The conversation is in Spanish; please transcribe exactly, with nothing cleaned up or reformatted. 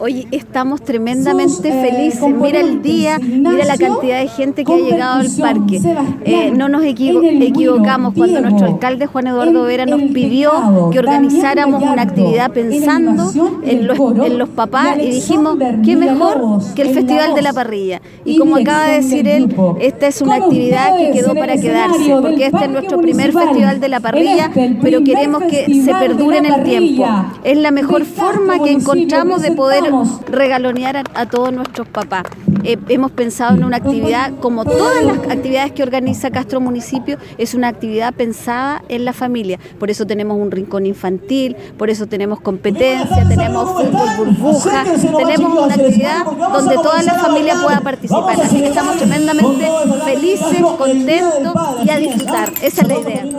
Oye, estamos tremendamente felices. Mira el día, mira la cantidad de gente que ha llegado al parque. Eh, no nos equivo equivocamos cuando nuestro alcalde Juan Eduardo Vera nos pidió que organizáramos una actividad pensando en los, en los papás y dijimos, qué mejor que el Festival de la Parrilla. Y como acaba de decir él, esta es una actividad que quedó para quedarse, porque este es nuestro primer Festival de la Parrilla, pero queremos que se perdure en el tiempo. Es la mejor forma que encontramos de poder regalonear a, a todos nuestros papás. Eh, hemos pensado en una actividad, como todas las actividades que organiza Castro Municipio, es una actividad pensada en la familia. Por eso tenemos un rincón infantil, por eso tenemos competencia, tenemos fútbol burbuja, tenemos una actividad donde toda la familia pueda participar. Así que estamos tremendamente felices, contentos y a disfrutar. Esa es la idea.